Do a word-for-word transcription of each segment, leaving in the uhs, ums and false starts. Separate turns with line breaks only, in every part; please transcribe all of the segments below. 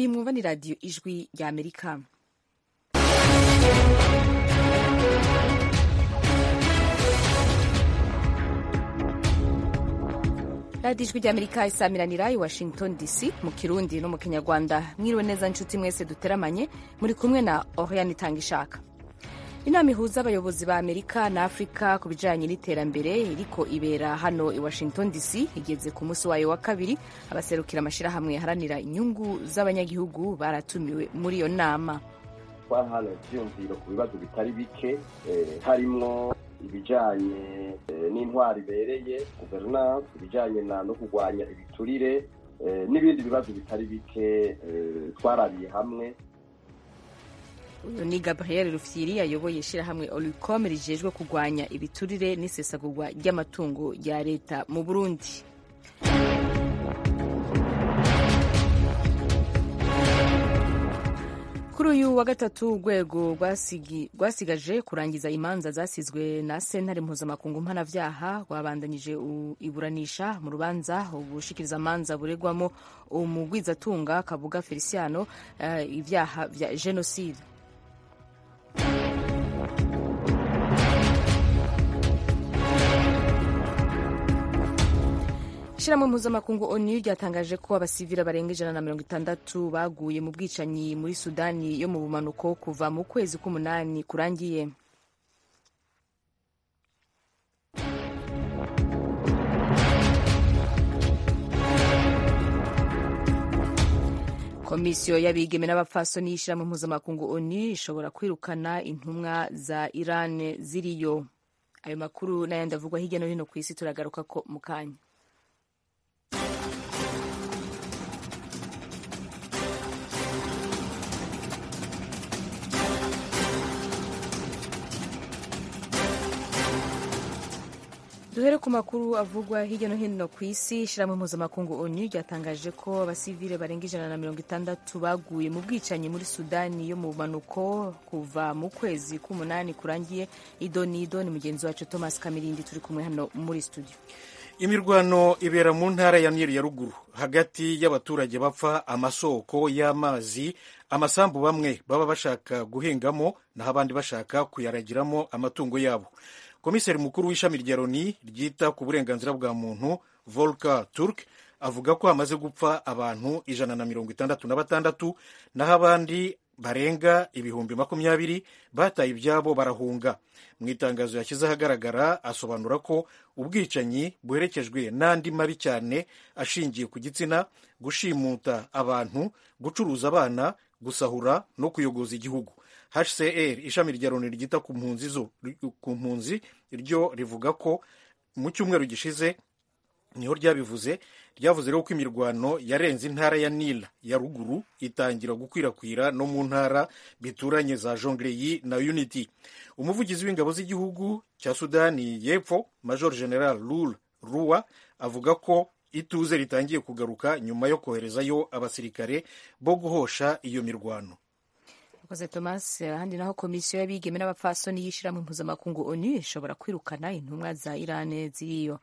iyi mwumva ni radiyo ijwi rya amerika. radiyo ijwi rya amerika isamiranira i washington dc mu kirundi no mu kinyarwanda. mwiriwe neza nshuti mwese duteramanye, muri kumwe na Oriane Itangishaka. inama ihuza abayobozi ba amerika na afurika ku bijanye n'iterambere iriko ibera hano i washington dc igeze ku munsi wayo wa kabiri. abaserukira amashirahamwe haranira inyungu z'abanyagihugu baratumiwe muri iyo nama.
twahana ivyumviro ku bibazo bitari bike, eh, harimwo ibijanye eh, n'intwari ibereye guverinance, ibijanye no kurwanya ibiturire, eh, n'ibindi bibazo bitari bike eh, twarariye hamwe.
uyu ni Gabriel Rufyiri ayoboye ishirahamwe Olicom rijejwe kurwanya ibiturire n'isesagurwa ry'amatungo ya leta mu Burundi. kuri uyu wa gatatu urwego rwasigaje kurangiza imanza zasizwe na sentare mpuzamakungu mpanavyaha rwabandanyije iburanisha mu rubanza ubushikirizamanza buregwamo umugwizatunga Kabuga Feliciano uh, ivyaha vya genocide. ishirahamwe mpuzamakungu onu ryatangaje ko abasivili barenga ijana na mirongo itandatu baguye mu bwicanyi muri Sudani yo mu bumanuko kuva mu kwezi k'umunani kurangiye. komisiyo y'abigeme n'abapfasoni y'ishirahamwe mpuzamakungu onu ishobora kwirukana intumwa za Iran ziriyo. ayo makuru n'ayandi avugwa hirya no hino ku isi turagaruka ko mu kanya. duhere ku makuru avugwa hirya no hino ku isi. ishirahamwe mpuzamakungu onu ryatangaje ko abasivile barenga ijana na mirongo itandatu baguye mu bwicanyi muri Sudani yo mu bumanuko kuva mu kwezi k'umunani kurangiye. idoni idoni mugenzi wacu Thomas Kamirindi turi kumwe hano muri studio.
imirwano ibera mu ntara ya Nili ya ruguru hagati y'abaturage bapfa amasoko y'amazi, amasambu bamwe baba bashaka guhingamo naho abandi bashaka kuyaragiramo amatungo yabo. komiseri mukuru w'ishami rya Loni ryita ku burenganzira bwa muntu Volker Turk avuga ko hamaze gupfa abantu ijana na mirongo itandatu na batandatu naho abandi barenga ibihumbi makumyabiri bataye ibyabo barahunga. mu itangazo yashyize ahagaragara asobanura ko ubwicanyi buherekejwe n'andi mabi cyane ashingiye ku gitsina, gushimuta abantu, gucuruza abana, gusahura no kuyogoza igihugu. H C R ishami rya Loni ryita ku mpunzi zo ku mpunzi ryo rivuga ko mu cyumweru gishize niho ryabivuze ryavuze rero ko imirwano yarenze intara ya Nile ya ruguru itangira gukwirakwira no mu ntara bituranye za Jonglei na Unity. umuvugizi w'ingabo z'igihugu cya Sudani y'Epfo Major General Lul Ruwa avuga ko ituze ritangiye kugaruka nyuma yo koherezayo abasirikare bo guhosha iyo mirwano.
Koze Thomas. ahandi naho komisiyo y'abigeme n'abapfasoni y'ishirahamwe mpuzamakungu onu ishobora kwirukana intumwa za Iran ziriyo.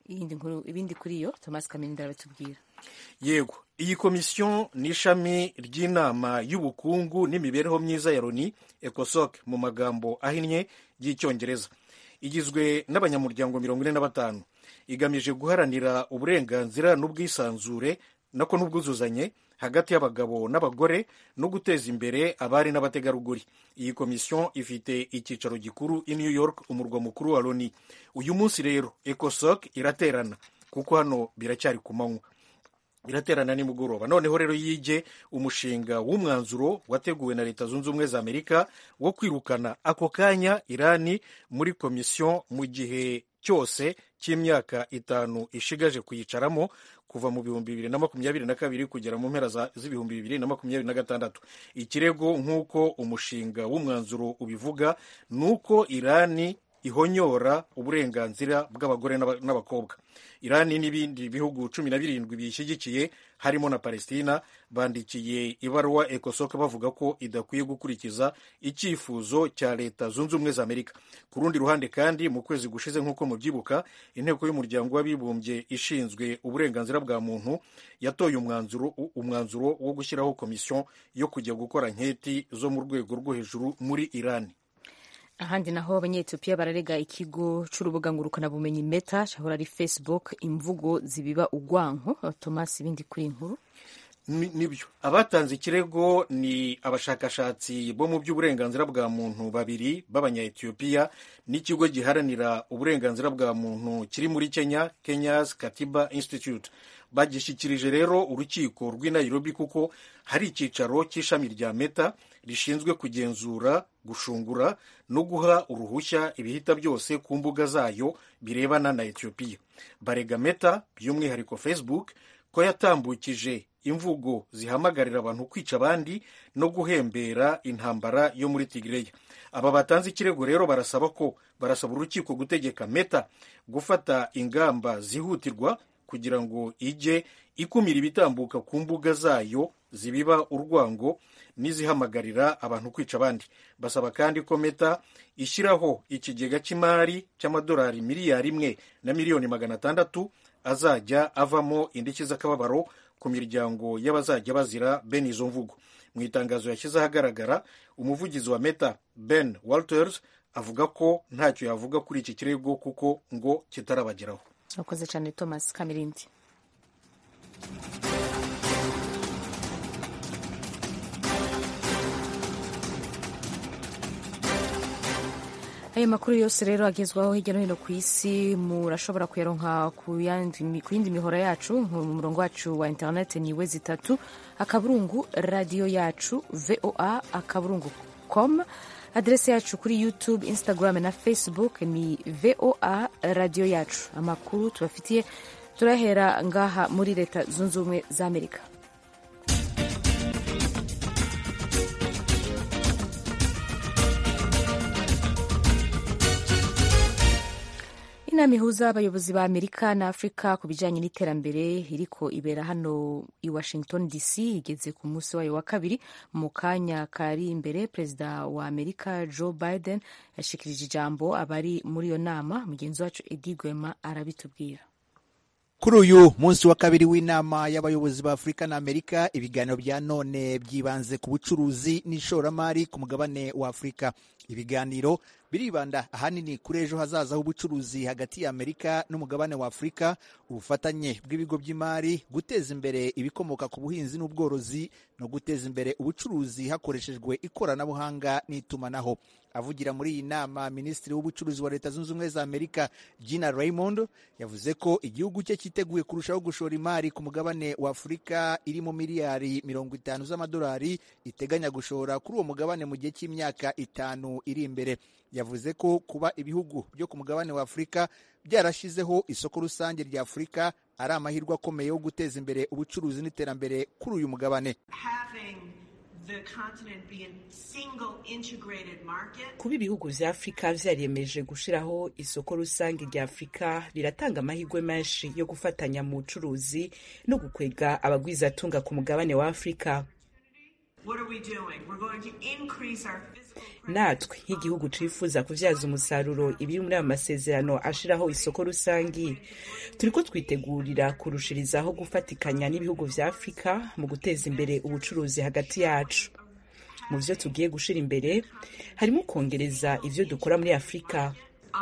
ibindi kuri iyo Thomas Kaminda aratubwira.
yego iyi komisiyo ni ishami ry'inama y'ubukungu n'imibereho myiza ya Loni ECOSOC mu magambo ahinnye y'icyongereza, igizwe n'abanyamuryango mirongo ine na batanu, igamije guharanira uburenganzira n'ubwisanzure nako n'ubwuzuzanye hagati y'abagabo n'abagore no guteza imbere abari n'abategarugori. iyi komisiyo ifite icyicaro gikuru i New York, umurwa mukuru wa Loni. uyu munsi rero ECOSOC iraterana kuko hano biracyari ku manywa, iraterana nimugoroba. noneho rero yige umushinga w'umwanzuro wateguwe na Leta Zunze Ubumwe za Amerika wo kwirukana ako kanya Irani muri komisiyo mu gihe cyose cy'imyaka itanu ishigaje kuyicaramo kuva mu bihumbi bibiri na makumyabiri na kabiri kugera mu mpera z'ibihumbi bibiri na makumyabiri na gatandatu. ikirego nk'uko umushinga w'umwanzuro ubivuga ni uko Irani ihonyora uburenganzira bw'abagore n'abakobwa. Irani n'ibindi bihugu cumi na birindwi biyishyigikiye harimo na Palestina bandikiye ibaruwa ECOSOC bavuga ko idakwiye gukurikiza icyifuzo cya Leta Zunze Ubumwe za Amerika. Ku rundi ruhande kandi, mu kwezi gushize nk'uko mubyibuka, inteko y'umuryango w'abibumbye ishinzwe uburenganzira bwa muntu yatoye umwanzuro umwanzuro wo gushyiraho komisiyo yo kujya gukora nketi zo mu rwego rwo hejuru muri Irani.
Ahandi naho abanyetiyopiya bararega ikigo c'urubuga ngurukanabumenyi Meta cahora ari Facebook imvugo zibiba ugwanko. Thomas, ibindi kuri inkuru.
Nibyo, abatanze ikirego ni abashakashatsi bo mu by'uburenganzira bwa muntu babiri b'abanyetiyopiya n'ikigo giharanira uburenganzira bwa muntu kiri muri Kenya, Kenya's Katiba Institute. Bagishyikirije rero urukiko rw'i Nairobi kuko hari icyicaro cy'ishami rya Meta rishinzwe kugenzura, gushungura no guha uruhushya ibihita byose ku mbuga zayo birebana na Ethiopia. Barega Meta, by'umwihariko Facebook, ko yatambukije imvugo zihamagarira abantu kwica abandi no guhembera intambara yo muri Tigray. Aba batanze ikirego rero barasaba ko barasaba urukiko gutegeka Meta gufata ingamba zihutirwa kugira ngo ijye ikumira ibitambuka ku mbuga zayo zibiba urwango n'izihamagarira abantu kwica abandi. Basaba kandi ko Meta ishyiraho ikigega cy'imari cy'amadolari miliyari imwe na miliyoni magana atandatu azajya avamo indishyi z'akababaro ku miryango y'abazajya bazira bene izo mvugo. Mu itangazo yashyize ahagaragara, umuvugizi wa Meta Ben Walters avuga ko ntacyo yavuga kuri iki kirego kuko ngo kitarabageraho.
Akoze cyane Thomas Kamirindi. Aya makuru yose rero agezwaho hirya no hino ku isi murashobora kuyaronka ku yindi mihora yacu. Mu murongo wacu wa internet ni wezi itatu akaburungu radio yacu voa akaburungu com. Adrese yacu kuri YouTube, Instagram na Facebook ni voa radio yacu. Amakuru tubafitiye turahera ngaha muri Leta Zunze Ubumwe za Amerika. Inama ihuza abayobozi ba Amerika na Afrika ku bijyanye n'iterambere iriko ibera hano i Washington D C igeze ku munsi wayo wa kabiri. Mu kanya kari imbere, Perezida wa Amerika Joe Biden yashikirije ijambo abari muri iyo nama. Mugenzi wacu Edi Gwema arabitubwira.
Kuri uyu munsi wa kabiri w'inama y'abayobozi ba Afrika na Amerika, ibiganiro bya none byibanze ku bucuruzi n'ishoramari ku mugabane wa Afrika. Ibiganiro biribanda ahanini kuri ejo hazaza h'ubucuruzi hagati ya Amerika n'umugabane wa Afrika, ubufatanye bw'ibigo by'imari, guteza imbere ibikomoka ku buhinzi n'ubworozi no guteza imbere ubucuruzi hakoreshejwe ikoranabuhanga n'itumanaho. Avugira muri iyi nama, Minisitiri w'ubucuruzi wa Leta Zunze Ubumwe za Amerika Gina Raimondo yavuze ko igihugu cye cyiteguye kurushaho gushora imari ku mugabane wa Afrika irimo miliyari mirongo itanu z'amadolari iteganya gushora kuri uwo mugabane mu gihe cy'imyaka itanu iri imbere. Yavuze ko kuba ibihugu byo ku mugabane wa Afrika byarashizeho isoko rusange rya Afrika ari amahirwe akomeye yo guteza imbere ubucuruzi n'iterambere kuri uyu mugabane.
Kuba ibihugu vya Afrika vyariyemeje gushiraho isoko rusange rya Afrika biratanga amahirwe menshi yo gufatanya mu bucuruzi no gukwega abagwizatunga ku mugabane wa Afrika. Natwe nk'igihugu cifuza kuvyaza umusaruro ibiri muri aya masezerano ashiraho isoko rusangi, turiko twitegurira kurushirizaho gufatikanya n'ibihugu vya Afrika mu guteza imbere ubucuruzi hagati yacu. Mu vyo tugiye gushira imbere harimo kongereza ivyo dukora muri Afrika.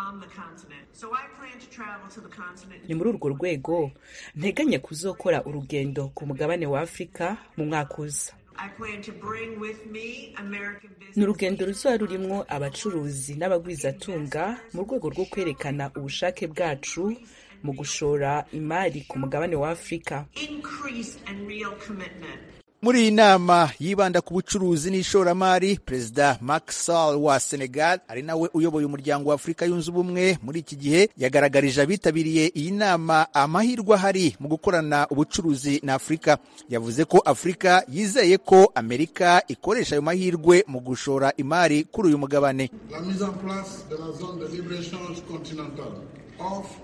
Ni muri urwo rwego nteganya kuzokora urugendo ku mugabane wa Afrika mu mwaka uza. Ni urugendo ruzoba rurimwo abacuruzi n'abagwizatunga mu rwego rwo kwerekana ubushake bwacu mu gushora imari ku mugabane wa Afrika.
Muri iyi nama yibanda ku bucuruzi n'ishoramari, Perezida Macky Sall wa Senegal ari nawe uyoboye umuryango wa Afurika yunze ubumwe muri iki gihe, yagaragarije abitabiriye iyi nama amahirwe ahari mu gukorana ubucuruzi na Afurika. Yavuze ko Afurika yizeye ko Amerika ikoresha ayo mahirwe mu gushora imari kuri uyu mugabane.
La mise en place de la zone de libre-échange continentale offre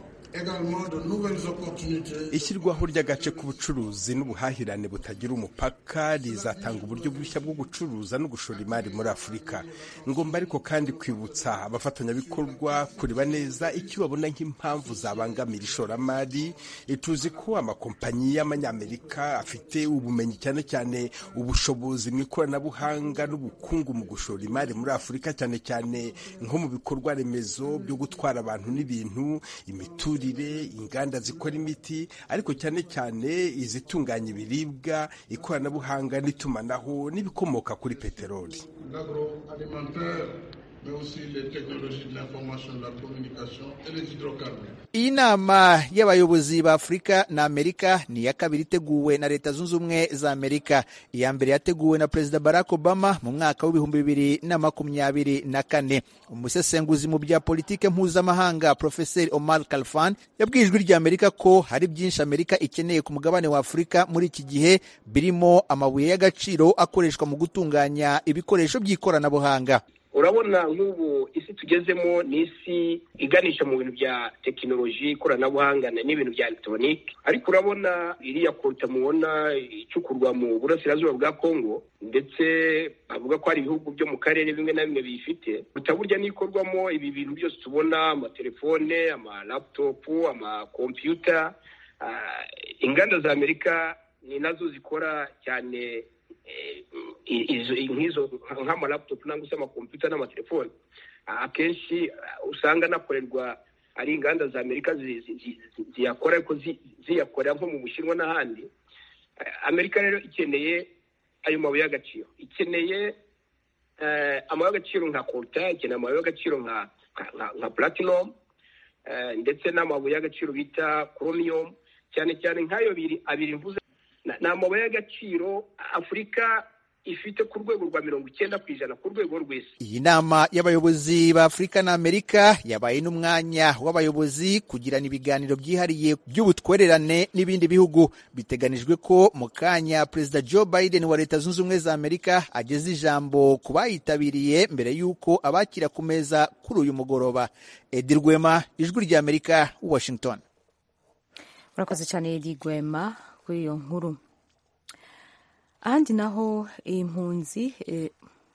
ishyirwaho ry'agace k'ubucuruzi n'ubuhahirane butagira umupaka rizatanga uburyo bushya bwo gucuruza no gushora imari muri Afurika. Ngomba ariko kandi kwibutsa abafatanyabikorwa kureba neza icyo babona nk'impamvu zabangamira ishoramari. Tuzi ko amakompanyi y'amanyamerika afite ubumenyi, cyane cyane ubushobozi mu ikoranabuhanga n'ubukungu mu gushora imari muri Afurika, cyane cyane nko mu bikorwa remezo byo gutwara abantu n'ibintu, imiturire, inganda zikora imiti, ariko cyane cyane izitunganya ibiribwa, ikoranabuhanga n'itumanaho n'ibikomoka kuri peteroli.
Iyi nama y'abayobozi ba Afurika na Amerika ni iya kabiri iteguwe na Leta Zunze Ubumwe za Amerika. Iya mbere yateguwe na Perezida Barack Obama mu mwaka w'ibihumbi bibiri na makumyabiri na kane. Umusesenguzi mu bya politike mpuzamahanga Profeseri Omar Khalfan yabwiye Ijwi rya Amerika ko hari byinshi Amerika ikeneye ku mugabane wa Afurika muri iki gihe, birimo amabuye y'agaciro akoreshwa mu gutunganya ibikoresho by'ikoranabuhanga.
Urabona nk'ubu isi tugezemo ni isi iganisha mu bintu bya tekinoloji, ikoranabuhanga n'ibintu bya electronique, ariko urabona iriya kota mubona icukurwa mu burasirazuba bwa Kongo, ndetse avuga ko hari ibihugu byo mu karere bimwe na bimwe bifite, utaburya n'ikorwamo ibi bintu byose tubona, amatelefone, ama laptop, ama computer. Uh, inganda za Amerika ni nazo zikora cyane nk'izo nk'ama laptop nangwa se amakompiyuta n'amatelefoni. Akenshi usanga nakorerwa ari inganda za Amerika ziyakora, ariko ziyakorera nko mu Bushinwa n'ahandi. Amerika rero ikeneye ayo mabuye y'agaciro, ikeneye amabuye y'agaciro nka coltan, ikeneye amabuye y'agaciro nka nka platinum, ndetse n'amabuye y'agaciro bita chromium, cyane cyane nk'ayo biri abiri mvuze na amabuye y'agaciro Afurika ifite ku rwego rwa mirongo icyenda ku ijana ku rwego rw'isi.
Iyi nama y'abayobozi ba Afurika na Amerika yabaye n'umwanya w'abayobozi kugirana ibiganiro byihariye by'ubutwererane n'ibindi bihugu. Biteganijwe ko mu kanya Perezida Joe Biden wa Leta Zunze Ubumwe za Amerika ageze ijambo ku bayitabiriye mbere y'uko abakira ku meza kuri uyu mugoroba. Edi Rwema, Ijwi rya Amerika, Washington.
Murakoze cyane Edi Rwema kuri iyo nkuru. Ahandi naho impunzi eh,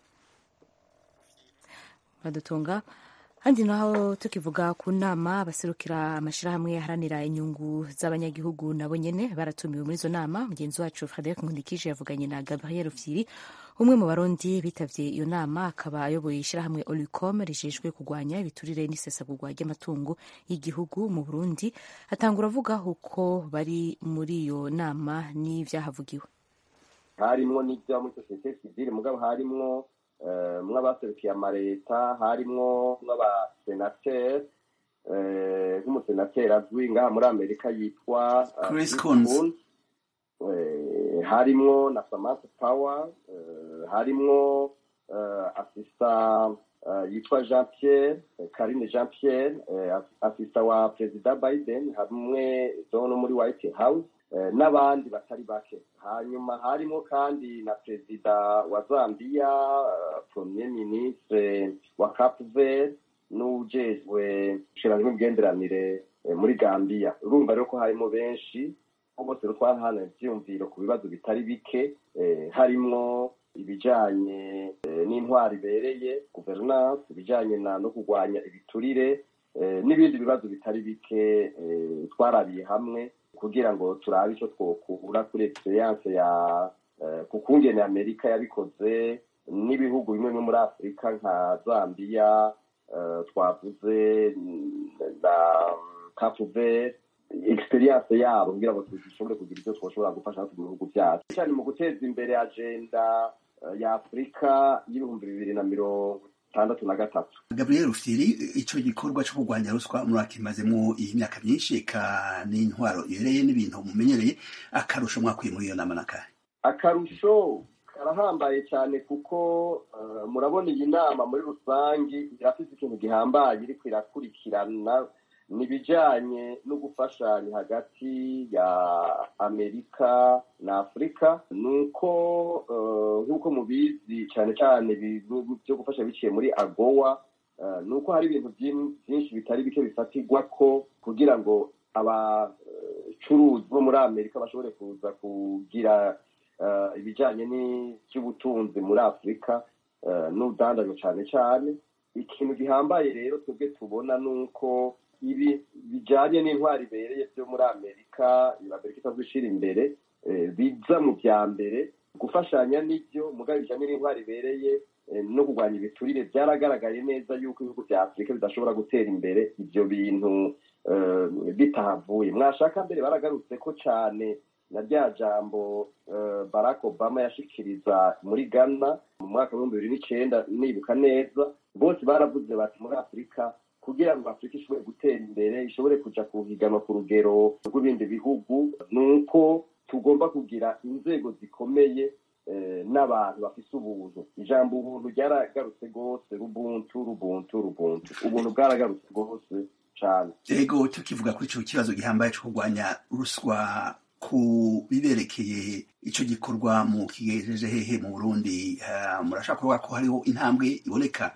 badutunga ahandi naho tukivuga ku nama abaserukira amashirahamwe yaharanira inyungu z'abanyagihugu nabo nyene baratumiwe muri zo nama. Mugenzi wacu Frederic Nkundikije yavuganye na Gabriel Rufyiri, umwe mu barundi bitavye iyo nama, akaba ayoboye ishirahamwe Olicom rijejwe kugwanya ibiturire n'isesagurwa ry'amatungo y'igihugu mu Burundi. Atangura avuga uko bari muri iyo nama n'ivyahavugiwe.
Harimwo n'ibyo muri societe civile, mugabo harimwo uh, mw'abaserukiye amareta, harimwo mw'abasenateri, uh, nk'umusenateri azwi ngaha muri Amerika yitwa uh, Chris Coons, uh, harimwo na Samantha Power, uh, harimwo uh, asista uh, yitwa Jean Pierre, Karine Jean Pierre, uh, asista wa Perezida Biden, hamwe no muri White House, n'abandi batari bake. Hanyuma harimo kandi na Perezida wa Zambia, uh, Premier Ministre wa Cape Verde, n'ujejwe ushiranzwe imigenderanire eh, muri Gambia. Urumva rero ko harimo benshi, bose twahana ivyumviro ku bibazo bitari bike, eh, harimo ibijanye eh, n'intwari bereye, governance, ibijanye na no kugwanya ibiturire, eh, n'ibindi bibazo bitari bike eh, twarabiye hamwe kugira ngo turabe icyo twokura kuri experience ya uh, kukungene Amerika yabikoze n'ibihugu bimwe muri Afrika nka Zambia, uh, twavuze na Cape Verde, experience yabo kugira ngo dushobore kugira icyo twoshobora gufasha mu bihugu byacu, cyane mu guteza imbere agenda uh, ya Afrika y'ibihumbi bibiri na mirongo itandatu na gatatu.
Gabriel Rufyiri, ico gikorwa cyo kugwanya ruswa murakimazemo iyi myaka myinshi, eka n'intwaro yereye n'ibintu mumenyereye, akarusho mwakwiye muri iyo nama nakahe?
akarusho karahambaye cyane kuko uh, murabona iyi nama muri rusangi irafite ikintu gihambaye iriko irakurikirana nibijanye no gufashanya hagati ya Amerika na Afrika. Nuko uh, nkuko mubizi cyane cyane byo gufasha biciye muri AGOA, uh, nuko hari ibintu byinshi bitari bike bifatirwa ko kugira ngo abacuruzi bo muri Amerika bashobore kuza kugira Uh, ibijanye n'iby'ubutunzi muri Afrika uh, n'udandazo cyane cyane. Ikintu gihambaye rero twebwe tubona nuko ibi bijanye n'intwari ibereye byo muri Amerika Amerika itazishira imbere eh, biza mu bya mbere gufashanya n'ibyo mugabe bijanye n'intwari ibereye eh, no kurwanya ibiturire. Byaragaragaye neza yuko ibihugu bya Afrika bidashobora gutera imbere ibyo bintu uh, bitahavuye. Mwashaka mbere baragarutse ko cyane na rya jambo uh, Barack Obama yashikiriza muri Ghana mu mwaka wa bibiri n'icenda nibuka neza. Bose baravuze bati muri Afrika kugira ngo Afrika ishobore gutera imbere ishobore kuja kuhiganwa ku rugero rw'ibindi bihugu nuko tugomba kugira inzego zikomeye eh, n'abantu bafise ubuntu. Ijambo ubuntu ryaragarutse gose, rubuntu rubuntu rubuntu ubuntu bwaragarutse gose cyane.
Ego tukivuga kuri ico kibazo gihambaye cyo kurwanya ruswa ku biberekeye ico gikorwa mu kigejeje hehe mu Burundi, uh, murashaka kuvuga ko hariho intambwe iboneka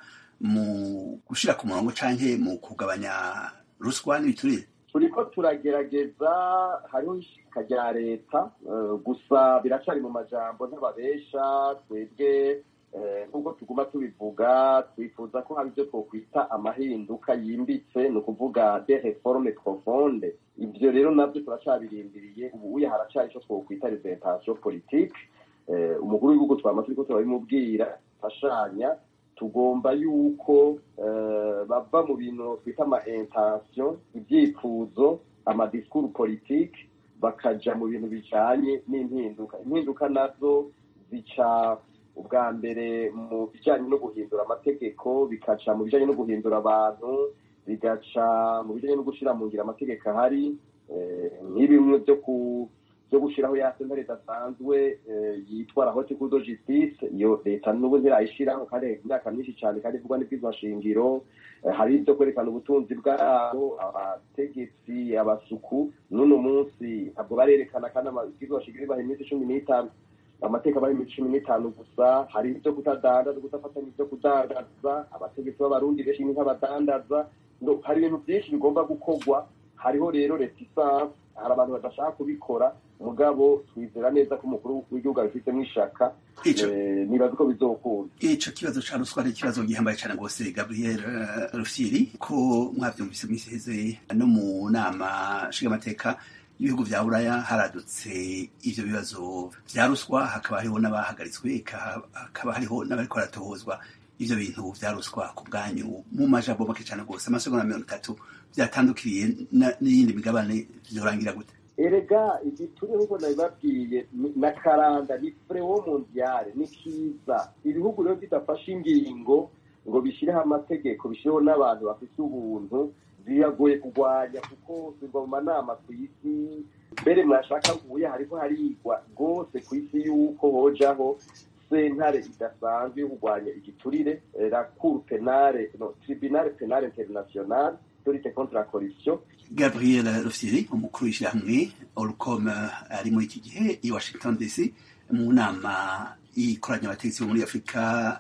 mu gushira ku murongo canke mu kugabanya ruswa n'ibiturire?
Turiko turagerageza, hariho ishika rya leta uh, gusa biracari mu majambo ntababesha. Twebwe nk'uko uh, tuguma tubivuga twifuza ko hari ibyo twokwita amahinduka yimbitse, ni ukuvuga des réformes profondes. Ibyo rero nabyo turacabirindiriye. Ubu uya haracari ico twokwita representation politique. Uh, umukuru w'igihugu twamaze turiko turabimubwira fashanya, tugomba yuko uh, bava mu bintu twita ama intention, ibyifuzo, ama discours politique, bakaja mu bintu bijanye n'impinduka. Impinduka nazo zica ubwa mbere mu bijanye no guhindura amategeko, bikaca mu bijanye no guhindura abantu, bigaca mu bijanye no gushira mu ngira amategeko ahari, nk'ibimwe byo ku byo gushiraho ya sentare idasanzwe yitwa la haute cour de justice. Iyo leta n'ubu ntirayishiraho kandi imyaka myinshi cyane kandi ivugwa n'ibwirizwa shingiro. Hari ibyo kwerekana ubutunzi bwabo, abategetsi, abasuku n'uno munsi ntabwo barerekana kandi amabwirizwa shingiro baha iminsi cumi n'itanu, amateka bari iminsi cumi n'itanu gusa. Hari ibyo kutadandaza, kudafatanya ibyo kudandaza, abategetsi b'abarundi benshi nk'abadandaza. Hari ibintu byinshi bigomba gukorwa. Hariho rero reticence, hari abantu badashaka kubikora, mugabo twizera neza ko umukuru w'igihugu abifitemo ishaka. Eh, nibaza ko bizokunda.
Ico kibazo ca ruswa ari ikibazo gihambaye cyane gose, Gabriel uh, Rufyiri, ko mwavyumvise mwisize no mu nama nshingamateka ibihugu vya Buraya haradutse ivyo bibazo vya ruswa, hakaba hariho n'abahagaritswe, hakaba hariho n'abariko baratohozwa ivyo bintu vya ruswa. Ku bwanyu mu majambo make cyane gose, amasegonda mirongo itatu, byatandukiriye n'iyindi migabane vyorangira gute?
Erega igituri nk'uko nabibabwiye na karanda ni freo mondiale, ni kiza. Ibihugu rero bidafashe ingingo ngo bishireho amategeko, bishireho n'abantu bafite ubuntu, biragoye kurwanya kuko biva mu manama ku isi. Mbere mwashaka ubuye hariko harigwa rwose ku isi yuko hojaho sentare idasanzwe yo kurwanya igiturire, la cour penale, no, tribunal penal international de lutte contre la corruption.
Gabriel Rufyiri, umukuru w'ishyirahamwe Orcom, ari muri iki gihe i Washington D C mu nama ikoranya abategetsi bo muri Afurika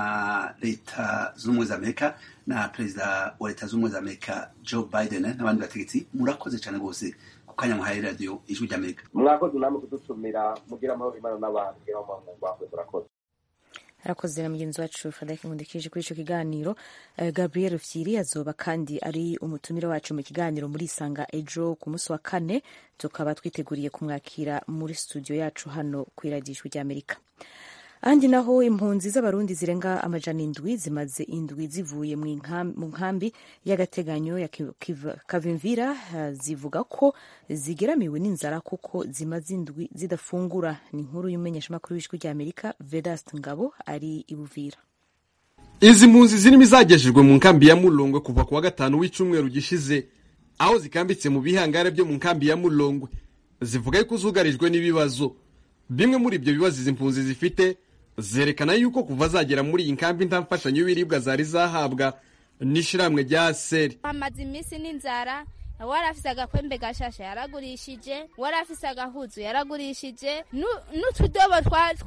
na leta z'ubumwe za Amerika na perezida wa leta z'ubumwe za Amerika Joe Biden n'abandi bategetsi. Murakoze cyane rwose ku kanya muhaye radio Ijwi ry'Amerika.
Mwakoze namwe kudutumira, mugira amahoro Imana n'abantu, mugira amahoro bakwe. Murakoze.
Arakoze na mugenzi wacu Frederic Nkundikije kuri ico kiganiro. Uh, Gabriel Rufyiri azoba kandi ari umutumire wacu mu kiganiro muri Isanga ejo ku munsi wa kane, tukaba twiteguriye kumwakira muri studio yacu hano ku Radio Ijwi ry'Amerika. Andi naho impunzi z'abarundi zirenga amajana indwi zimaze indwi zivuye mu nkambi y'agateganyo ya Kavimvira, uh, zivuga ko zigeramiwe n'inzara kuko zimaze indwi zidafungura. Ni inkuru y'umumenyeshamakuru w'Ijwi ry'Amerika Vedaste Ngabo ari i Buvira.
Izi mpunzi zirimo izagejejwe mu nkambi ya Mulongwe kuva kuwa gatanu w'icumweru gishize, aho zikambitse mu bihangare byo mu nkambi ya Mulongwe, zivuga ko zugarijwe n'ibibazo. bimwe muri ibyo bibazo izi mpunzi zifite zerekana yuko kuva zagera muri iyi nkambi nta mfashanyo y'ibiribwa zari zahabwa n'ishiramwe rya seri.
Amaze iminsi n'inzara, warafise agakwembe gashasha yaragurishije, warafise agahuzu yaragurishije, n'utudobo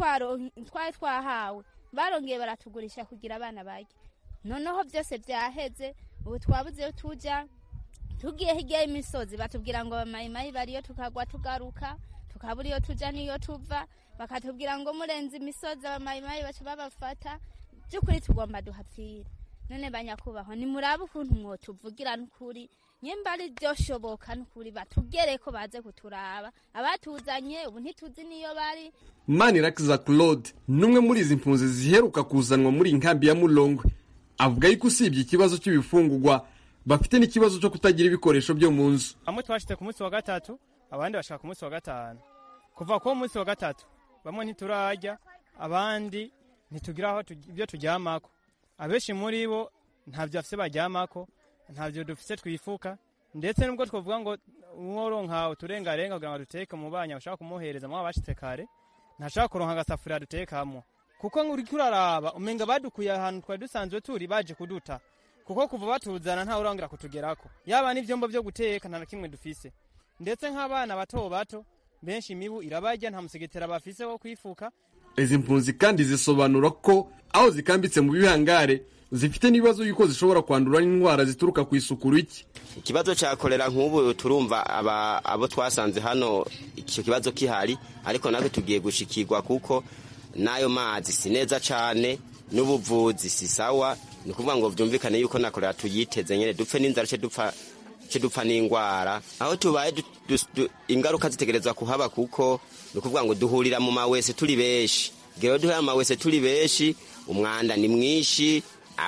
twari twahawe barongeye baratugurisha kugira abana barye. Noneho byose byaheze, ubu twabuze yo tuja, tugiye hirya y'imisozi batubwira ngo mayimayi bariyo tukagwa tugaruka, tukabura iyo tuja niyo tuva, bakatubwira ngo murenze imisozi abamayimayi bacu babafata, by'ukuri tugomba duhapfira. None banyakubaho ni murabe ukuntu mwotuvugira n'ukuri, nyemba ari byo shoboka n'ukuri batugere ko baze kuturaba, abatuzanye ubu ntituzi niyo bari.
Manirakiza Claude numwe muri izi mpunzi ziheruka kuzanwa muri inkambi ya Mulongwe, avuga yuko usibye ikibazo cy'ibifungurwa bafite n'ikibazo cyo kutagira ibikoresho byo mu nzu.
Amwe twashite ku munsi wa gatatu, abandi bashaka ku munsi wa gatanu. Kuva ku munsi wa gatatu bamwe ntiturajya, abandi ntitugira aho ibyo tujyamako. Abeshi muri bo ntavyo afise bajyamako, ntavyo dufise twifuka, ndetse nubwo twovuga ngo umworonka uturengarenga kugira ngo duteke mu banya bashaka kumuhereza mwa bashitse kare, ntashaka kuronka agasafuriya dutekamo. Kuko nguri kuraraba umenga badukuye ahantu twari dusanzwe turi baje kuduta. Kuko kuva batuzana nta urangira kutugerako. Yaba n'ivyombo byo guteka nta kimwe dufise. Ndetse nk'abana bato bato benshi imibu irabajya nta musegetera bafise wo kwifuka.
Izi mpunzi kandi zisobanura ko aho zikambitse mu bihangare zifite n'ibibazo yuko zishobora kwandura n'indwara zituruka ku isuku rike.
Ikibazo cya kolera nk'ubu turumva aba abo twasanze hano icyo kibazo kihari, ariko natwe tugiye gushikirwa kuko nayo mazi si neza cyane n'ubuvuzi si sawa. Ni kuvuga ngo byumvikane yuko na kolera tuyiteze nyene dupfe n'inzara cyo dupfa cyo dupfa n'indwara. Aho tubaye ingaruka zitegerezwa kuhaba kuko ni kuvuga ngo duhurira mu mawese turi beshi. Gero duhura mu mawese turi beshi, umwanda ni mwinshi,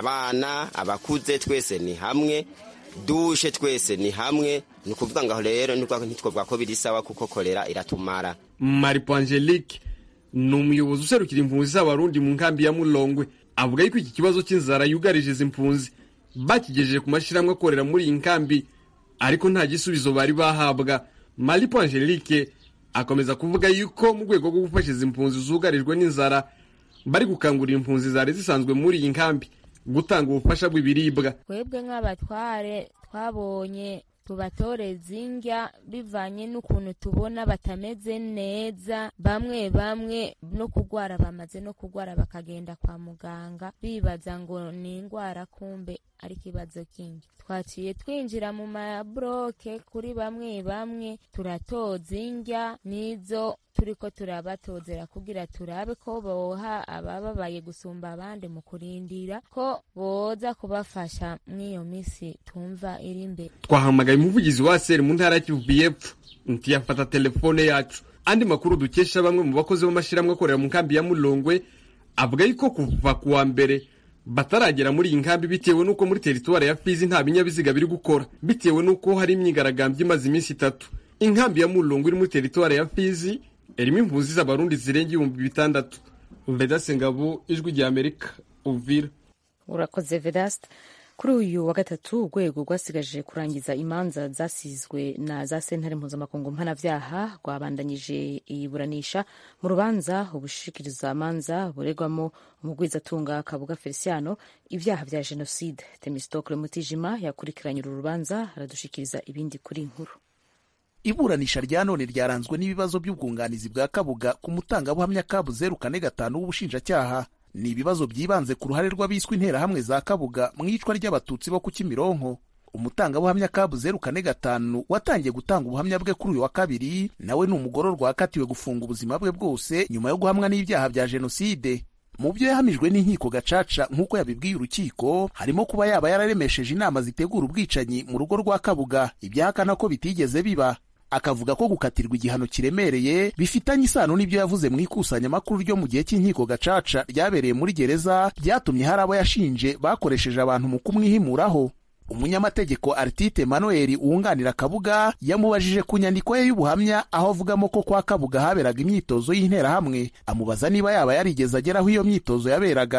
abana abakuze twese ni hamwe, dushe twese ni hamwe. Ni kuvuga ngo rero ntitwovuga ko biri sawa kuko kolera iratumara.
Maripo Angelique ni umuyobozi userukira impunzi z'abarundi mu nkambi ya Mulongwe, avuga yuko iki kibazo cy'inzara yugarije izi mpunzi bakigejeje ku mashiramwe akorera muri iyi nkambi, ariko nta gisubizo bari bahabwa. Maripo Angelique akomeza kuvuga yuko mu rwego rwo gufasha izi mpunzi zugarijwe n'inzara bari gukangurira impunzi zari zisanzwe muri iyi nkambi gutanga ubufasha bw'ibiribwa.
Twebwe nk'abatware twabonye tubatoreza indya bivanye n'ukuntu tubona batameze neza, bamwe bamwe no kugwara bamaze no kugwara bakagenda kwa muganga bibaza ngo ni indwara kumbe ari kibazo kingi. Twaciye twinjira mu mabroke kuri bamwe bamwe turatoza indya nizo turiko turabatozera kugira turabe ko boha abababaye gusumba abandi mu kurindira ko boza kubafasha mw'iyo misi tumva iri imbere.
Twahamagaye umuvugizi wa seri mu ntara ya Kivu y'Epfo ntiyafata telefone yacu. Andi makuru dukesha bamwe mu bakozi b'amashiramwe akorera mu nkambi ya Mulongwe avuga yuko kuva kuwa mbere bataragera muri iyi nkambi bitewe nuko muri teritwari ya Fizi nta binyabiziga biri gukora, bitewe nuko hari imyigaragambyo imaze iminsi itatu. Inkambi ya Mulongwe iri muri teritwari ya Fizi erimo impunzi z'abarundi zirenga ibihumbi bitandatu. Vedaste Ngabo, Ijwi rya Amerika, Uvira.
Urakoze Vedaste. Kuri uyu wa gatatu urwego rwasigaje kurangiza imanza zasizwe na za sentare mpuzamakungu mpanavyaha rwabandanyije iburanisha mu rubanza ubushikiriza amanza buregwamo umugwizatunga Kabuga Feliciano ivyaha vya genocide. Temistokle Mutijima yakurikiranye uru rubanza aradushikiriza ibindi kuri inkuru.
Iburanisha rya none ryaranzwe n'ibibazo by'ubwunganizi bwa Kabuga ku mutangabuhamya Kabu zeru kane gatanu w'ubushinjacyaha. Ni ibibazo byibanze ku ruhare rw'abiswe interahamwe za Kabuga mu iyicwa ry'abatutsi bo ku Kimironko. Umutangabuhamya Kabu zeru kane gatanu watangiye gutanga ubuhamya bwe kuri uyu wa kabiri, nawe ni umugororwa wakatiwe gufunga ubuzima bwe bwose nyuma yo guhamwa n'ibyaha bya jenoside. Mu byo yahamijwe n'inkiko gacaca nk'uko yabibwiye urukiko harimo kuba yaba yararemesheje inama zitegura ubwicanyi mu rugo rwa Kabuga, ibyahakana ko bitigeze biba. Akavuga ko gukatirwa igihano kiremereye bifitanye isano n'ibyo yavuze mu ikusanyamakuru ryo mu gihe cy'inkiko gacaca ryabereye muri gereza, byatumye hari abo yashinje bakoresheje abantu mu kumwihimuraho. Umunyamategeko Artite Manuel uwunganira Kabuga yamubajije ku nyandiko ye y'ubuhamya aho avugamo ko kwa Kabuga haberaga imyitozo y'interahamwe, amubaza niba yaba yarigeze ageraho iyo myitozo yaberaga.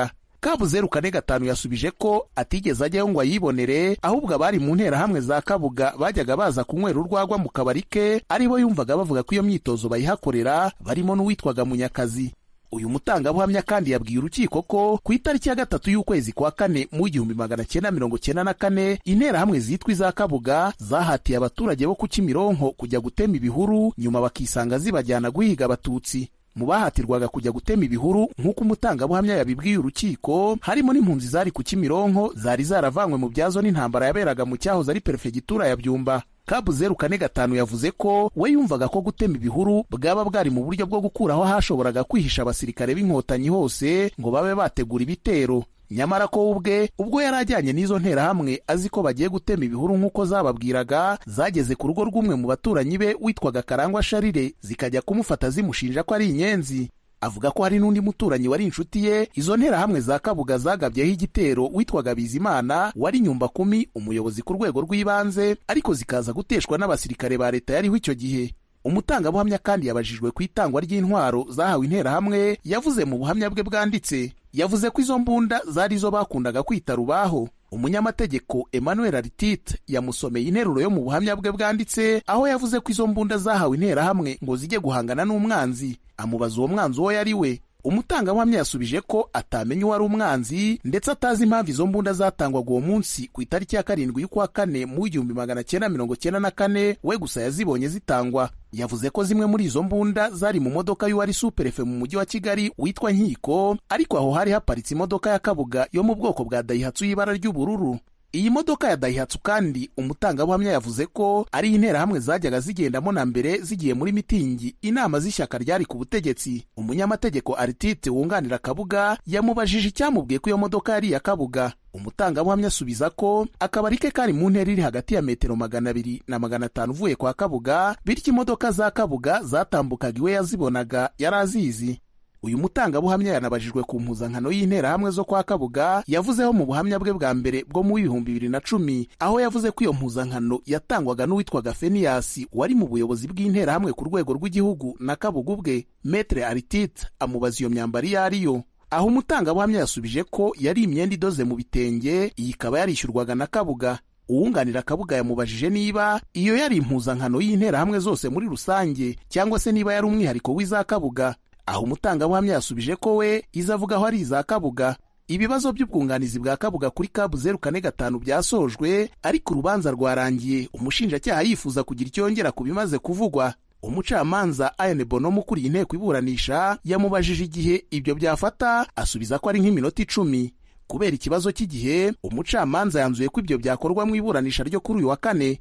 Kabuzeru kane gatanu yasubije ko atigeze ajyayo ngo ayibonere, ahubwo abari mu nterahamwe za Kabuga bajyaga baza kunywera urwagwa mu kabari ke, aribo yumvaga bavuga ko iyo myitozo bayihakorera, barimo n'uwitwaga Munyakazi. Uyu mutangabuhamya kandi yabwiye urukiko ko ku itariki ya gatatu y'ukwezi kwa kane mu igihumbi magana cyenda mirongo cyenda na kane interahamwe zitwa iza Kabuga zahatiye abaturage bo ku Kimironko kujya gutema ibihuru, nyuma bakisanga zibajyana guhiga abatutsi. Mu bahatirwaga kujya gutema ibihuru nk'uko umutangabuhamya yabibwiye urukiko, harimo n'impunzi zari ku Kimironko zari zaravanywe mu byazo n'intambara yaberaga mu cyahoze ari perefegitura ya Byumba. Kabuzeru kane gatanu yavuze ko we yumvaga ko gutema ibihuru bwaba bwari mu buryo bwo gukuraho hashoboraga kwihisha abasirikare b'inkotanyi hose ngo babe bategura ibitero. Nyamara ko ubwe ubwo yari ajyanye n'izo nterahamwe azi ko bagiye gutema ibihuru nk'uko zababwiraga, zageze ku rugo rw'umwe mu baturanyi be witwaga Karangwa Sharire zikajya kumufata zimushinja ko ari inyenzi. Avuga ko hari n'undi muturanyi wari inshuti ye izo nterahamwe za Kabuga zagabyeho igitero witwaga Bizimana wari Nyumba Kumi, umuyobozi ku rwego rw'ibanze, ariko zikaza guteshwa n'abasirikare ba leta yariho icyo gihe. Umutangabuhamya kandi yabajijwe ku itangwa ry'intwaro zahawe interahamwe, yavuze mu buhamya bwe bwanditse, yavuze ko izo mbunda zari zo bakundaga kwita rubaho. Umunyamategeko Emmanuel Artite yamusomeye interuro yo mu buhamya bwe bwanditse, aho yavuze ko izo mbunda zahawe interahamwe ngo zijye guhangana n'umwanzi. Amubaza uwo mwanzi uwo yari we. Umutangabuhamya yasubije ko atamenya uwari umwanzi, ndetse atazi impamvu izo mbunda zatangwaga uwo munsi ku itariki ya karindwi y'ukwa kane mu igihumbi magana cyenda mirongo cyenda na kane, we gusa yazibonye zitangwa. Yavuze ko zimwe muri izo mbunda zari mu modoka y'uwari superefe mu mujyi wa Kigali witwa Nkiko, ariko aho hari haparitse imodoka ya Kabuga yo mu bwoko bwa Daihatsu y'ibara ry'ubururu. Iyi modoka ya Daihatsu kandi umutangabuhamya yavuze ko ari interahamwe zajyaga zigendamo na mbere zigiye muri mitingi, inama z'ishyaka ryari ku butegetsi. Umunyamategeko Artite wunganira Kabuga yamubajije icyamubwiye ko iyo modoka yari iya Kabuga. Umutangabuhamya asubiza ko akabari ke kari mu ntera iri hagati ya metero magana abiri na magana atanu uvuye kwa Kabuga, bityo imodoka za Kabuga zatambukaga iwe yazibonaga yari azizi. Uyu mutangabuhamya yanabajijwe ku mpuzankano y'interahamwe zo kwa Kabuga yavuzeho mu buhamya bwe bwa mbere bwo mu bihumbi bibiri na cumi, aho yavuze ko iyo mpuzankano yatangwaga n'uwitwaga Fenias wari mu buyobozi bw'interahamwe ku rwego rw'igihugu na Kabuga ubwe. Maître Artite amubaza iyo myambaro iyo ariyo, aho umutangabuhamya yasubije ko yari imyenda idoze mu bitenge, iyi ikaba yarishyurwaga na Kabuga. Uwunganira Kabuga yamubajije niba iyo yari impuzankano y'interahamwe zose muri rusange cyangwa se niba yari umwihariko w'iza Kabuga, aho umutangabuhamya yasubije ko we izavuga aho ari iza Kabuga. Ibibazo by'ubwunganizi bwa Kabuga kuri Kabuzeru kane gatanu byasojwe, ariko urubanza rwarangiye umushinjacyaha yifuza kugira icyo yongera ku bimaze kuvugwa. Umucamanza Ayane Bonomo ukuriye inteko iburanisha yamubajije igihe ibyo byafata, asubiza ko ari nk'iminota icumi. Kubera ikibazo cy'igihe, umucamanza yanzuye ko ibyo byakorwa mu iburanisha ryo kuri uyu wa kane.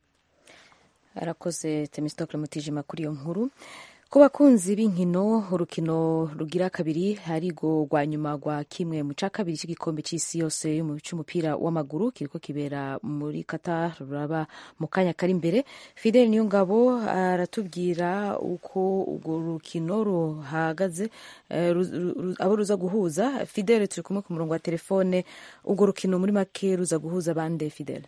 Arakoze Temistokle Mutijima kuri iyo nkuru. Ku bakunzi b'inkino, urukino rugira kabiri harigo rwa nyuma rwa kimwe mu ca kabiri cy'igikombe cy'isi yose cy'umupira w'amaguru kiriko kibera muri Qatar, ruraba mu kanya kari imbere. Fidel Niyongabo aratubwira uko urwo rukino ruhagaze, abo ruza guhuza. Fidel, turi kumwe ku murongo wa telefone. Urwo rukino muri make ruza guhuza bande, Fidel?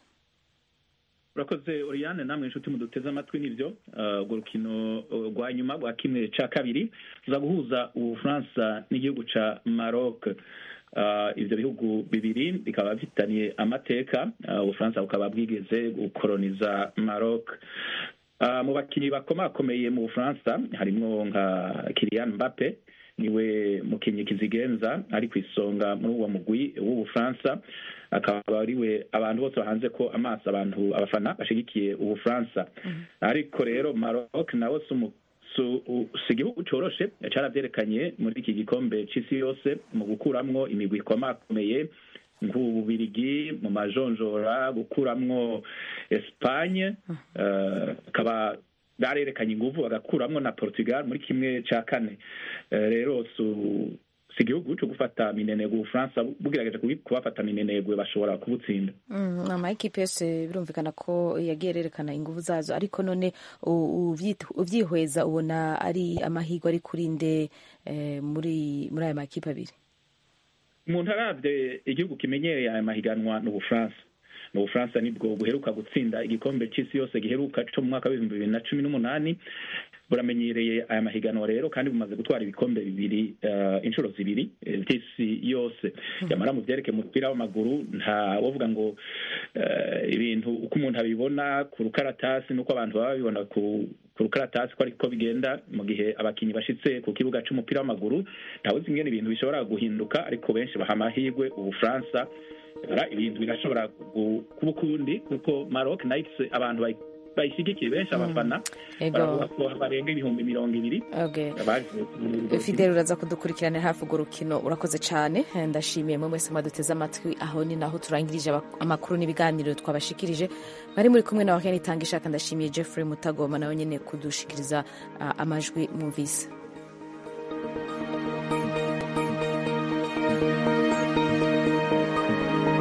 Urakoze Oriane, namwe inshuti muduteze amatwi. Nivyo urwo rukino rwa nyuma rwa kimwe ca kabiri tuza guhuza Ubufaransa n'igihugu ca Maroc. Ivyo bihugu bibiri bikaba bifitaniye amateka. Ubufaransa bukaba bwigeze gukoloniza Maroc. Mu bakinyi bakomakomeye mu Bufaransa harimwo nka Kylian Mbappe, niwe mukinyi kizigenza ari kwisonga muri uwo mugwi w'Ubufaransa, akaba ariwe abantu bose bahanze ko amaso abantu abafana bashigikiye Ubufaransa. Mm-hmm. Ariko rero Maroc nawo si igihugu coroshe, caravyerekanye muri iki gikombe c'isi yose mu gukuramwo imigwi ikomakomeye nk'Ububirigi mu majonjora, gukuramwo Espagne, akaba uh, barerekanye inguvu bagakuramwo na Portugal muri kimwe ca kane. Rero su si igihugu cyo gufata minenegwe. Ubufaransa bugerageje kubafata minenegwe bashobora kubutsinda.
Mm, ama ekipe yose birumvikana ko yagiye yerekana inguvu zazo, ariko none uvyihweza ubona ari amahirwe ari kurinde eh, muri muri aya makipe abiri.
Umuntu aravye igihugu kimenyereye aya mahiganwa n'Ubufaransa. Mu Bufaransa nibwo buheruka gutsinda igikombe cy'isi yose giheruka cyo mu mwaka wa bibiri na cumi n'umunani, buramenyereye aya mahiganwa rero kandi bumaze gutwara ibikombe bibiri uh, inshuro zibiri vy'isi yose yamara mu vyerekeye umupira w'amaguru nta wovuga ngo uh, ibintu uko umuntu abibona ku rukaratasi nuko abantu baba babibona ku ku rukaratasi ko ariko bigenda mu gihe abakinyi bashitse ku kibuga c'umupira w'amaguru ntawe zingene ibintu bishobora guhinduka ariko benshi baha amahirwe Ubufaransa ibintu birashobora kuba ukundi kuko Maroc Knights abantu bayishigikiye benshi abafana barenga ibihumbi mirongo ibiri.
Fidel uraza kudukurikirana hafi urwo rukino urakoze cyane ndashimiye mwe mwese mwaduteze amatwi aho ni naho turangirije amakuru n'ibiganiro twabashikirije bari muri kumwe na Oriane Itangishaka ndashimiye Jeffrey Mutagoma nawe nyene kudushikiriza uh, amajwi mwumvise.